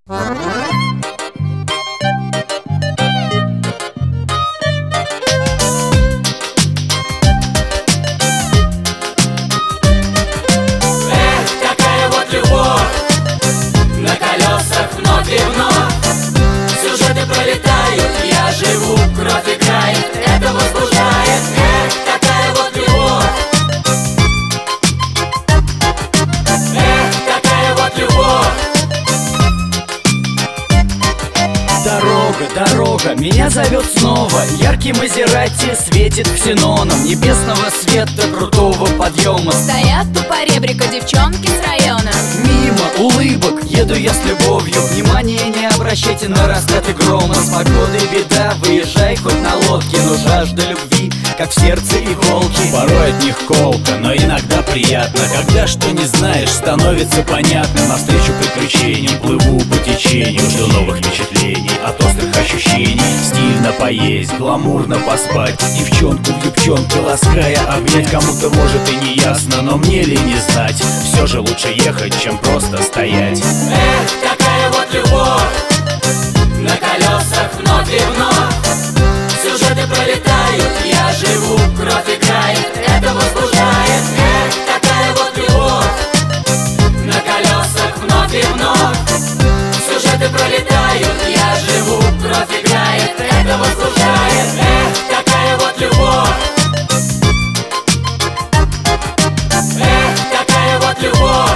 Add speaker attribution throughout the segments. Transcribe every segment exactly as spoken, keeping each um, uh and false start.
Speaker 1: какая вот любовь на колесах вновь и вновь. Сюжеты пролетают, я живу, кровь играет, это возбуждает. Эх, какая вот любовь. Эх, какая вот любовь.
Speaker 2: Дорога, дорога, меня зовет снова. Яркий Мазерати светит ксеноном небесного света, крутого подъема.
Speaker 3: Стоят у поребрика девчонки с района.
Speaker 2: Мимо улыбок еду я с любовью. Внимание не обращайте на раскаты грома. С погодой беда, выезжай хоть на лодке. Но жажда любви, как в сердце иголки.
Speaker 4: Порой от них колко, но иногда приятно. Когда что не знаешь, становится понятно. Навстречу приключениям плыву по течению. Жду новых впечатлений от острых ощущений. Стильно поесть, гламурно поспать, девчонку в юбчонке лаская обнять. Кому-то может и не ясно, но мне ли не знать. Все же лучше ехать, чем просто стоять.
Speaker 1: Эх, какая вот любовь на колесах вновь и вновь. Сюжеты пролетают, я живу, кровь играет, это возбуждает. Эх, какая вот любовь на колесах вновь и вновь. Сюжеты пролетают, я живу, кровь играет, это возбуждает. Эх, какая вот любовь. Эх, какая вот любовь.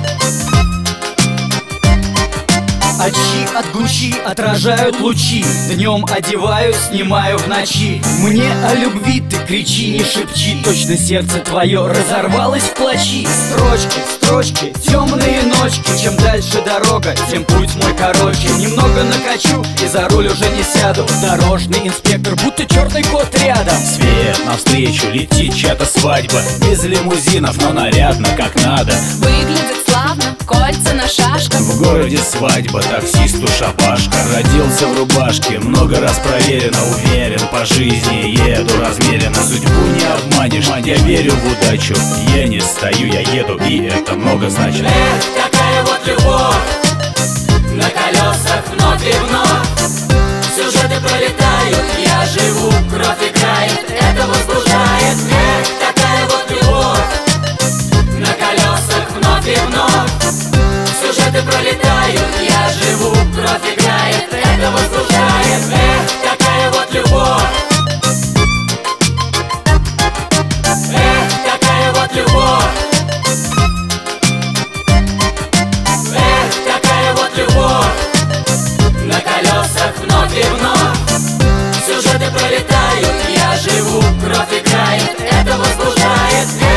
Speaker 2: Очи от Гуччи отражают лучи. Днем одеваю, снимаю в ночи. Мне о любви ты кричи, не шепчи. Точно сердце твое разорвалось в клочи. Строчки, строчки, темные ночки. Чем дальше дорога, тем путь мой короче. Немного накачу и за руль уже не сяду. Дорожный инспектор, будто черный кот рядом.
Speaker 4: Свет навстречу, летит чья-то свадьба. Без лимузинов, но нарядно, как надо.
Speaker 3: Выглядит славно, кольца на шашках.
Speaker 4: В городе свадьба, таксисту шабашка. Родился в рубашке, много раз проверено. Уверен, по жизни еду размеренно. Судьбу не обманешь, я верю в удачу. Я не стою, я еду, и это много значит.
Speaker 1: Эх, какая вот любовь на колесах вновь и вновь. Сюжеты пролетают, я живу, кровь играет, это возбуждает. Эх, какая вот любовь на колесах вновь и вновь. Сюжеты пролетают, я живу, кровь играет, это возбуждает. Эх, какая вот любовь. Эх, какая вот любовь. Эх, какая вот любовь на колесах вновь и вновь. Сюжеты пролетают, я живу, кровь играет, это возбуждает.